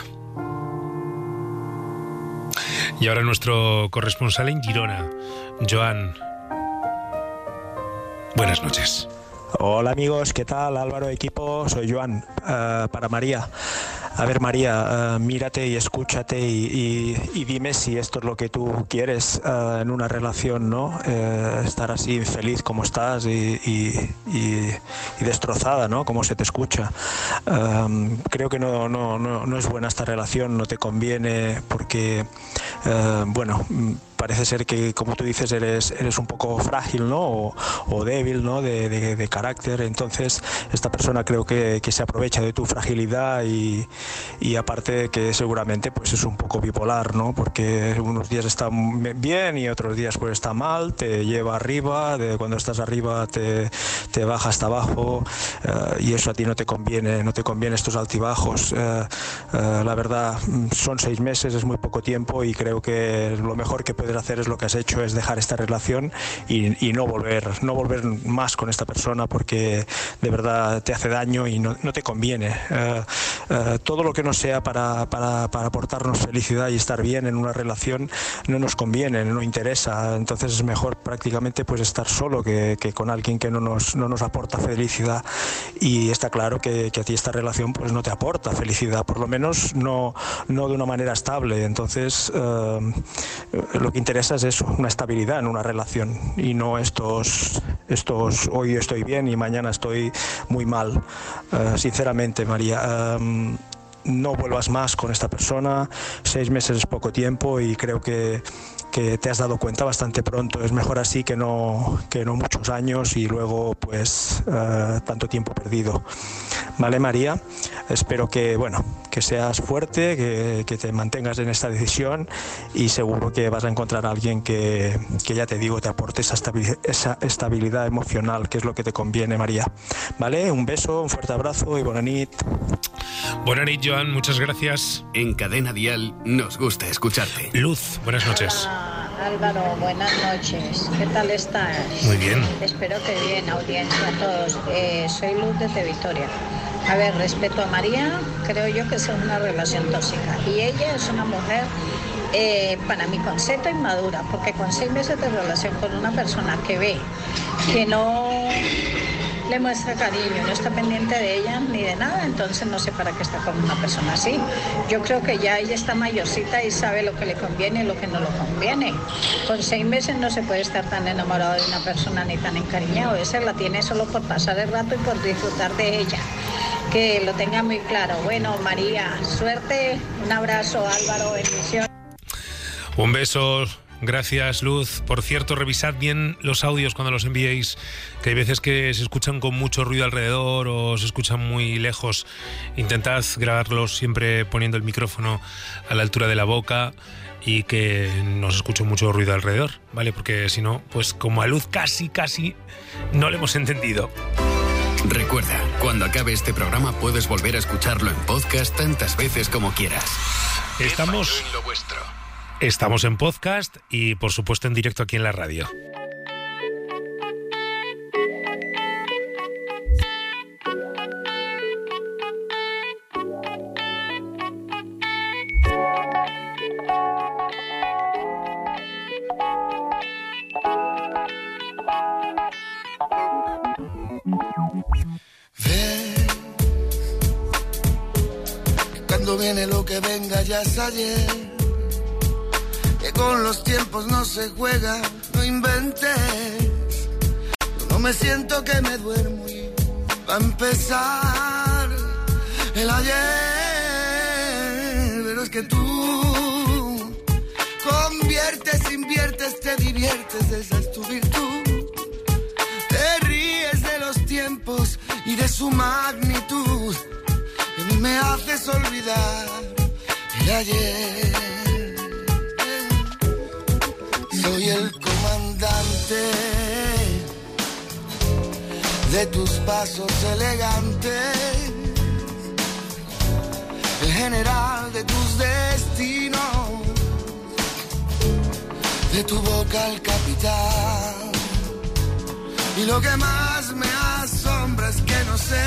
Y ahora nuestro corresponsal en Girona, Joan. Buenas noches. Hola amigos, ¿qué tal? Álvaro, equipo, soy Joan. Uh, para María. A ver, María, uh, mírate y escúchate y, y, y dime si esto es lo que tú quieres uh, en una relación, ¿no? Uh, estar así infeliz como estás y, y, y, y destrozada, ¿no? Como se te escucha. Um, creo que no, no, no, no es buena esta relación, no te conviene porque, uh, bueno, parece ser que, como tú dices, eres, eres un poco frágil, ¿no? O, o débil, ¿no? De, de, de carácter. Entonces, esta persona creo que, que se aprovecha de tu fragilidad y, y aparte que seguramente pues es un poco bipolar, ¿no? Porque unos días está bien y otros días pues está mal, te lleva arriba, de cuando estás arriba te, te baja hasta abajo, uh, y eso a ti no te conviene, no te conviene estos altibajos. Uh, uh, la verdad, son seis meses, es muy poco tiempo y creo que lo mejor que puedes hacer es lo que has hecho, es dejar esta relación y, y no volver, no volver más con esta persona porque de verdad te hace daño y no, no te conviene. Uh, uh, todo lo que no sea para, para, para aportarnos felicidad y estar bien en una relación no nos conviene, no interesa. Entonces es mejor prácticamente pues estar solo que, que con alguien que no nos, no nos aporta felicidad, y está claro que, que a ti esta relación pues no te aporta felicidad, por lo menos no, no de una manera estable. Entonces uh, lo que interesa es eso, una estabilidad en una relación y no estos, estos hoy estoy bien y mañana estoy muy mal. Uh, sinceramente, María, um, no vuelvas más con esta persona. Seis meses es poco tiempo y creo que, que te has dado cuenta bastante pronto. Es mejor así que no, que no muchos años y luego pues uh, tanto tiempo perdido. Vale, María, espero que bueno que seas fuerte, que, que te mantengas en esta decisión y seguro que vas a encontrar a alguien que, que ya te digo, te aporte esa estabilidad, esa estabilidad emocional, que es lo que te conviene, María. Vale, un beso, un fuerte abrazo y buena nit. Buena nit, Joan, muchas gracias. En Cadena Dial nos gusta escucharte. Luz, buenas noches. Hola, Álvaro, buenas noches. ¿Qué tal estás? Muy bien. Espero que bien, audiencia a todos. Eh, soy Luz desde Vitoria. A ver, respecto a María, creo yo que es una relación tóxica. Y ella es una mujer, eh, para mi concepto, inmadura, porque con seis meses de relación con una persona que ve que no le muestra cariño, no está pendiente de ella ni de nada, entonces no sé para qué está con una persona así. Yo creo que ya ella está mayorcita y sabe lo que le conviene y lo que no le conviene. Con seis meses no se puede estar tan enamorado de una persona ni tan encariñado. Esa la tiene solo por pasar el rato y por disfrutar de ella. Que lo tenga muy claro. Bueno, María, suerte, un abrazo, Álvaro, bendición. Un beso. Gracias, Luz. Por cierto, revisad bien los audios cuando los enviéis, que hay veces que se escuchan con mucho ruido alrededor o se escuchan muy lejos. Intentad grabarlos siempre poniendo el micrófono a la altura de la boca y que no se escuche mucho ruido alrededor, ¿vale? Porque si no, pues como a Luz casi, casi no le hemos entendido. Recuerda, cuando acabe este programa puedes volver a escucharlo en podcast tantas veces como quieras. Estamos... en lo vuestro. Estamos en podcast y, por supuesto, en directo aquí en la radio. Ven, cuando viene lo que venga ya es ayer. Que con los tiempos no se juega, no inventes. Yo no me siento que me duermo y va a empezar el ayer. Pero es que tú conviertes, inviertes, te diviertes, esa es tu virtud. Te ríes de los tiempos y de su magnitud. Y a mí me haces olvidar el ayer. Soy el comandante de tus pasos elegantes, el general de tus destinos, de tu boca el capitán. Y lo que más me asombra es que no sé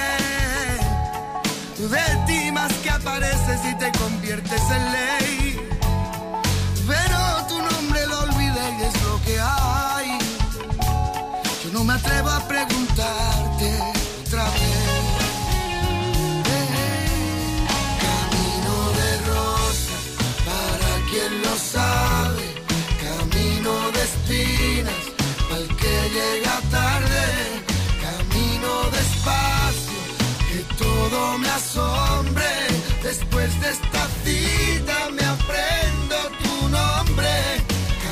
de ti más que apareces y te conviertes en ley. Pero tu nombre lo olvidé y es lo que hay. Yo no me atrevo a preguntarte otra vez. Eh, camino de rosas, para quien lo sabe. Camino de espinas, para el que llega tarde. Camino despacio, que todo me asombre. Después de esta cita me aprendo tu nombre.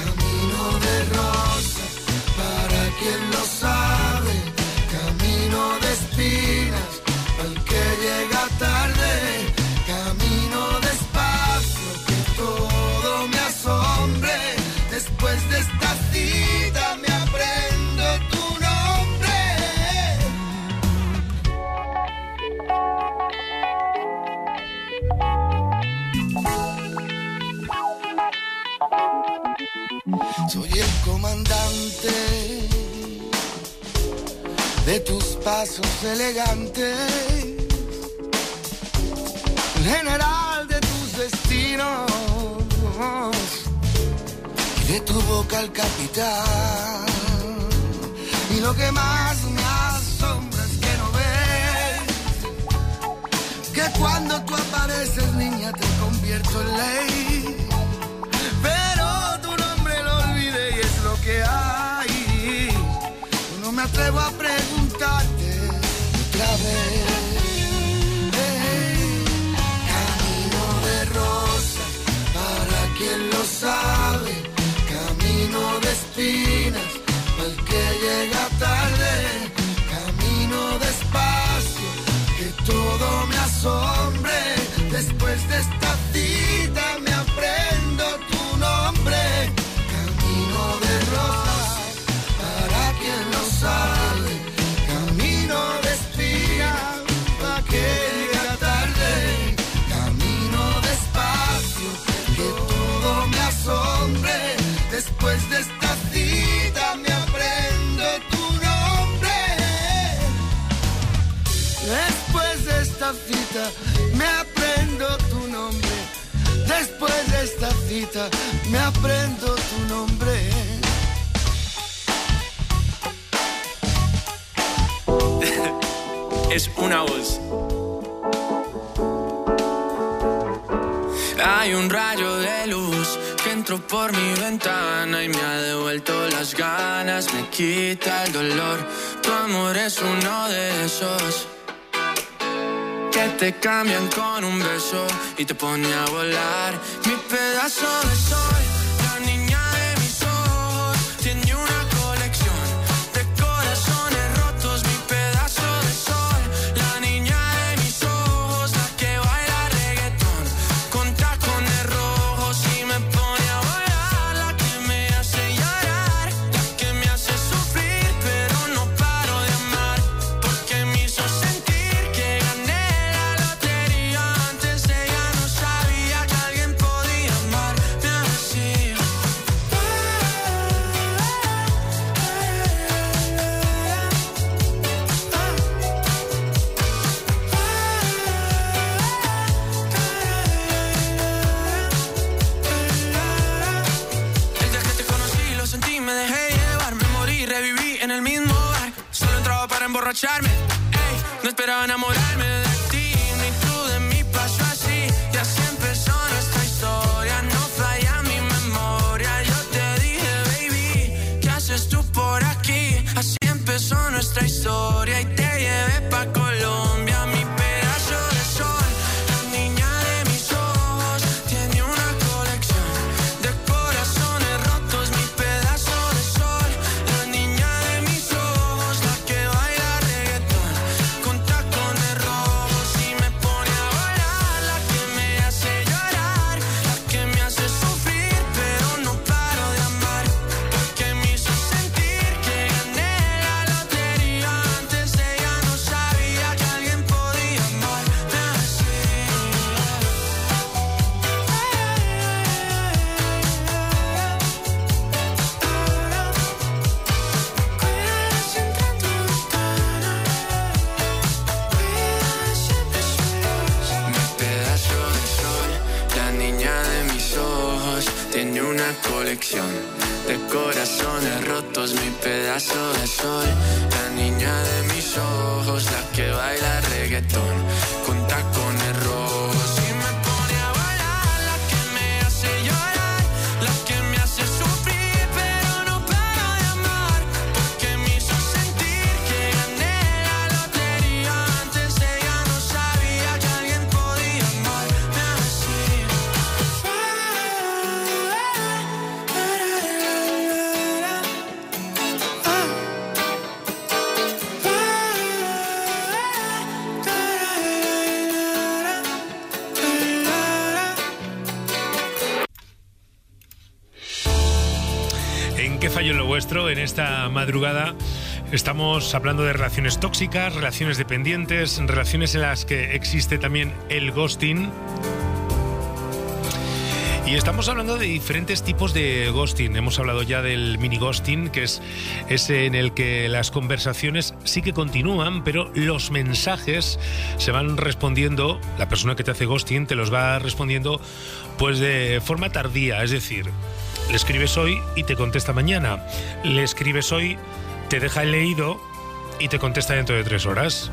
de tus pasos elegantes, el general de tus destinos y de tu boca el capitán. Y lo que más me asombra es que no ves que cuando tú apareces, niña, te convierto en ley. Pero tu nombre lo olvidé y es lo que hay. No me atrevo a preguntarte otra vez. Hey, camino de rosas, para quien lo sabe. Camino de espinas, para el que llega tarde. Camino despacio, que todo me asombre. Después de esta cita me aprendo tu nombre. Camino de rosas, para quien lo sabe. Camino de espinas, para que llega tarde. Camino despacio, que todo me asombre. Después de esta cita me aprendo tu nombre. Después de esta cita me aprendo tu nombre. Después de esta cita me aprendo tu nombre. Es una voz. Hay un rayo de luz que entró por mi ventana y me ha devuelto las ganas, me quita el dolor. Tu amor es uno de esos que te cambian con un beso y te pone a volar. Mi pedazo de sol, la niña de mis ojos, tiene una colección de corazones rotos. Mi pedazo de sol, la niña de mis ojos, la que baila reggaetón con tacones rojos y me pone a volar. La que me hace llorar, la que me hace sufrir, pero no paro de amar, porque me hizo sentir que gané. Antes ella no sabía que alguien podía amarme así. Desde que te conocí lo sentí, me dejé llevar, me morí, reviví en el mismo bar. Solo entraba para emborracharme, ey, no esperaba enamorarme de ti, ni tú de mí. Pasó así y así empezó nuestra historia. No falla mi memoria. Yo te dije, baby, ¿qué haces tú por aquí? Así empezó nuestra historia y te llevé pa' Colombia. Mi pedazo de sol, la niña de mis ojos, tiene una colección de corazones rotos. Mi pedazo de sol, la niña de mis ojos, la que baila reggaetón con tacones rojos y me pone a volar. La que me hace llorar, la que me hace sufrir, pero no paro de amar, porque me hizo sentir que gané la lotería. Antes ella no sabía que alguien podía amarme así. Mi pedazo de sol, la niña de mis ojos, tiene una colección de corazones rotos. Mi pedazo de sol, la niña de mis ojos, la que baila reggaetón con tacones rojos y me pone a volar. La que me hace llorar, la que me hace sufrir, pero no paro de amar, porque me hizo sentir que gané la lotería. Antes ella no sabía que alguien podía amarme así. ¿En qué fallo en lo vuestro? En esta madrugada estamos hablando de relaciones tóxicas, relaciones dependientes, relaciones en las que existe también el ghosting. Y estamos hablando de diferentes tipos de ghosting. Hemos hablado ya del mini ghosting, que es ese en el que las conversaciones sí que continúan, pero los mensajes se van respondiendo, la persona que te hace ghosting te los va respondiendo pues de forma tardía, es decir, le escribes hoy y te contesta mañana, le escribes hoy, te deja el leído y te contesta dentro de tres horas.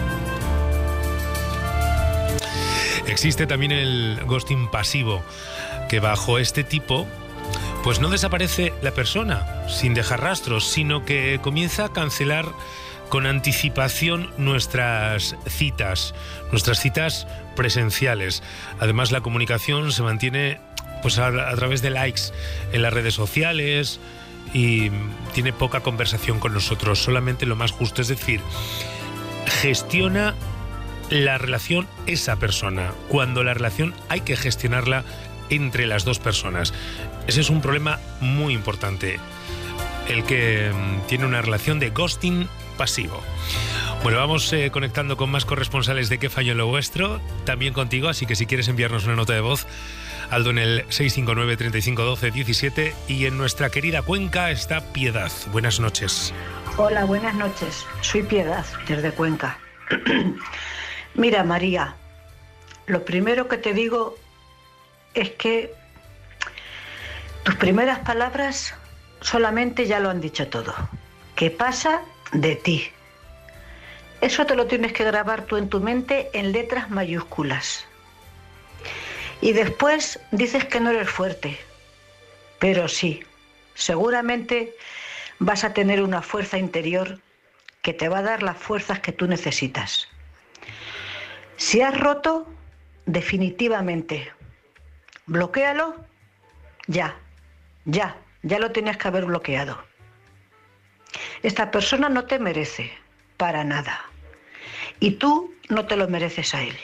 Existe también el ghosting pasivo, que bajo este tipo pues no desaparece la persona sin dejar rastros, sino que comienza a cancelar con anticipación nuestras citas, nuestras citas presenciales. Además, la comunicación se mantiene pues a, a través de likes en las redes sociales y tiene poca conversación con nosotros, solamente lo más justo, es decir, gestiona la relación esa persona, cuando la relación hay que gestionarla entre las dos personas. Ese es un problema muy importante, el que mm, tiene una relación de ghosting pasivo. Bueno, vamos eh, conectando con más corresponsales de Qué Falló en lo Vuestro, también contigo, así que si quieres enviarnos una nota de voz, Aldo en el seis cinco nueve, treinta y cinco, doce, diecisiete, y en nuestra querida Cuenca está Piedad. Buenas noches. Hola, buenas noches. Soy Piedad, desde Cuenca. Mira, María, lo primero que te digo es que tus primeras palabras solamente ya lo han dicho todo. ¿Qué pasa de ti? Eso te lo tienes que grabar tú en tu mente en letras mayúsculas. Y después dices que no eres fuerte, pero sí, seguramente vas a tener una fuerza interior que te va a dar las fuerzas que tú necesitas. Si has roto, definitivamente, bloquéalo, ya, ya, ya lo tenías que haber bloqueado. Esta persona no te merece para nada y tú no te lo mereces a él.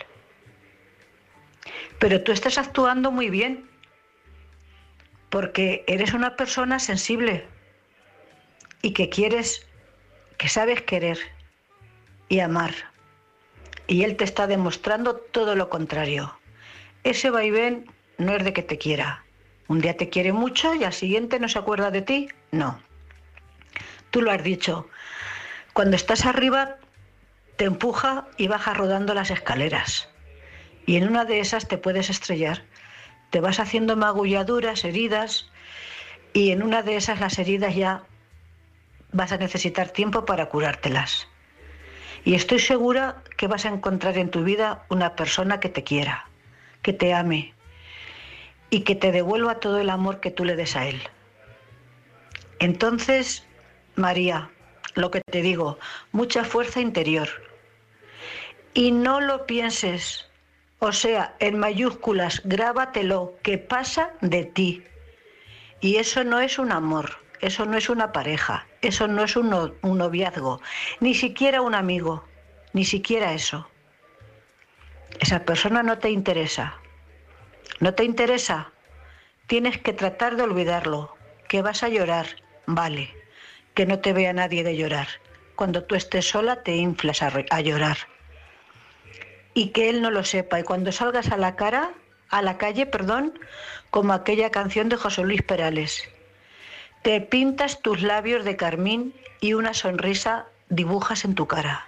Pero tú estás actuando muy bien porque eres una persona sensible y que quieres, que sabes querer y amar. Y él te está demostrando todo lo contrario. Ese vaivén no es de que te quiera. Un día te quiere mucho y al siguiente no se acuerda de ti. No. Tú lo has dicho. Cuando estás arriba, te empuja y bajas rodando las escaleras. Y en una de esas te puedes estrellar. Te vas haciendo magulladuras, heridas, y en una de esas las heridas ya vas a necesitar tiempo para curártelas. Y estoy segura que vas a encontrar en tu vida una persona que te quiera, que te ame y que te devuelva todo el amor que tú le des a él. Entonces, María, lo que te digo, mucha fuerza interior. Y no lo pienses, o sea, en mayúsculas, grábatelo, que pasa de ti. Y eso no es un amor. Eso no es una pareja, eso no es un, no, un noviazgo, ni siquiera un amigo, ni siquiera eso. Esa persona no te interesa. ¿No te interesa? Tienes que tratar de olvidarlo. Que vas a llorar, vale. Que no te vea nadie de llorar. Cuando tú estés sola te inflas a, a llorar. Y que él no lo sepa. Y cuando salgas a la cara, a la calle, perdón, como aquella canción de José Luis Perales. Te pintas tus labios de carmín y una sonrisa dibujas en tu cara.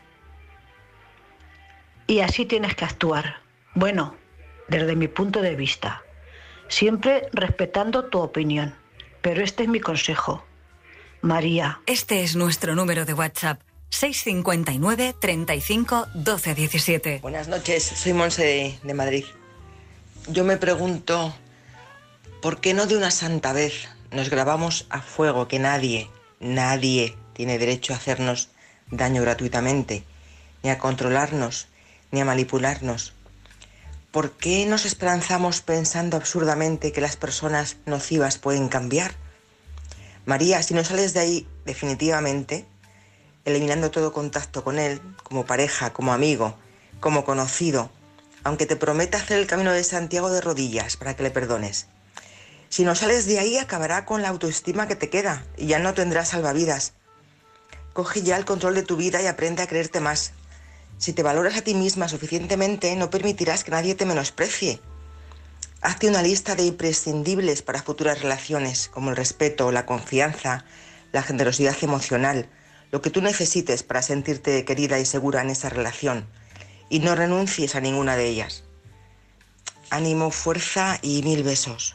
Y así tienes que actuar. Bueno, desde mi punto de vista. Siempre respetando tu opinión. Pero este es mi consejo. María. Este es nuestro número de WhatsApp. seis cinco nueve, treinta y cinco, doce, diecisiete. Buenas noches, soy Monse de, de Madrid. Yo me pregunto, ¿por qué no de una santa vez nos grabamos a fuego que nadie, nadie tiene derecho a hacernos daño gratuitamente, ni a controlarnos, ni a manipularnos? ¿Por qué nos esperanzamos pensando absurdamente que las personas nocivas pueden cambiar? María, si no sales de ahí definitivamente, eliminando todo contacto con él, como pareja, como amigo, como conocido, aunque te prometa hacer el camino de Santiago de rodillas para que le perdones, si no sales de ahí, acabará con la autoestima que te queda y ya no tendrás salvavidas. Coge ya el control de tu vida y aprende a creerte más. Si te valoras a ti misma suficientemente, no permitirás que nadie te menosprecie. Hazte una lista de imprescindibles para futuras relaciones, como el respeto, la confianza, la generosidad emocional, lo que tú necesites para sentirte querida y segura en esa relación, y no renuncies a ninguna de ellas. Ánimo, fuerza y mil besos.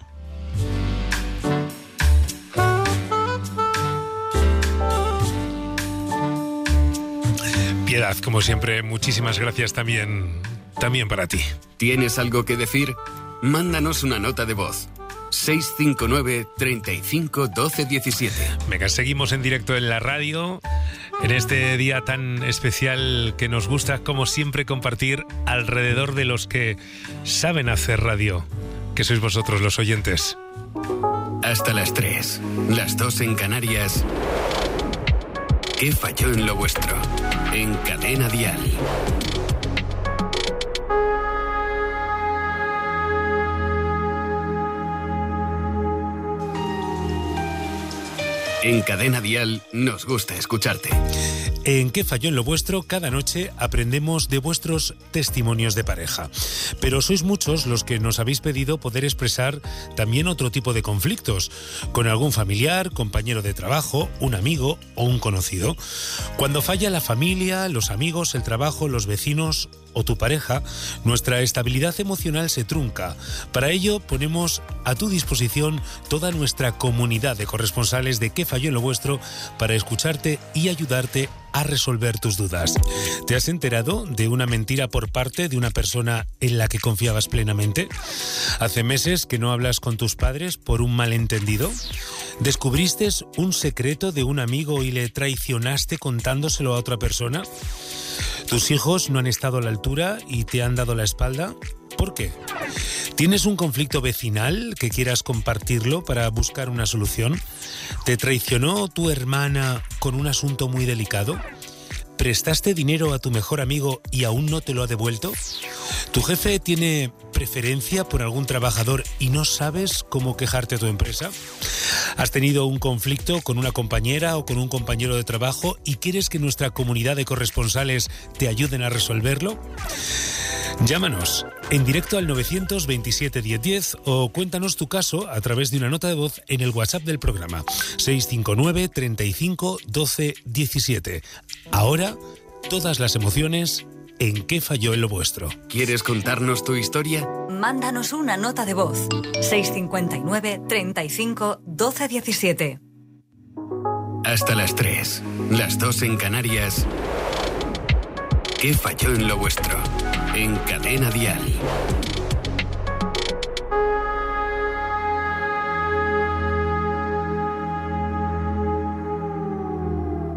Piedad, como siempre, muchísimas gracias también, también para ti. ¿Tienes algo que decir? Mándanos una nota de voz. seis cinco nueve, treinta y cinco, doce, diecisiete. Venga, seguimos en directo en la radio, en este día tan especial que nos gusta, como siempre, compartir alrededor de los que saben hacer radio, que sois vosotros los oyentes. Hasta las tres, las dos en Canarias. ¿Qué falló en lo vuestro? En Cadena Dial. En Cadena Dial nos gusta escucharte. En ¿Qué falló en lo vuestro? Cada noche aprendemos de vuestros testimonios de pareja. Pero sois muchos los que nos habéis pedido poder expresar también otro tipo de conflictos, con algún familiar, compañero de trabajo, un amigo o un conocido. Cuando falla la familia, los amigos, el trabajo, los vecinos o tu pareja, nuestra estabilidad emocional se trunca. Para ello ponemos a tu disposición toda nuestra comunidad de corresponsales de ¿Qué falló en lo vuestro? Para escucharte y ayudarte a resolver tus dudas. ¿Te has enterado de una mentira por parte de una persona en la que confiabas plenamente? ¿Hace meses que no hablas con tus padres por un malentendido? ¿Descubriste un secreto de un amigo y le traicionaste contándoselo a otra persona? ¿Tus hijos no han estado a la altura y te han dado la espalda? ¿Por qué? ¿Tienes un conflicto vecinal que quieras compartirlo para buscar una solución? ¿Te traicionó tu hermana con un asunto muy delicado? ¿Prestaste dinero a tu mejor amigo y aún no te lo ha devuelto? ¿Tu jefe tiene preferencia por algún trabajador y no sabes cómo quejarte a tu empresa? ¿Has tenido un conflicto con una compañera o con un compañero de trabajo y quieres que nuestra comunidad de corresponsales te ayuden a resolverlo? Llámanos en directo al nueve dos siete, diez diez o cuéntanos tu caso a través de una nota de voz en el WhatsApp del programa seis cinco nueve, treinta y cinco, doce, diecisiete. Ahora, todas las emociones en ¿Qué falló en lo vuestro? ¿Quieres contarnos tu historia? Mándanos una nota de voz seis cinco nueve, treinta y cinco, doce, diecisiete. Hasta las tres, las dos en Canarias. ¿Qué falló en lo vuestro? En Cadena Dial.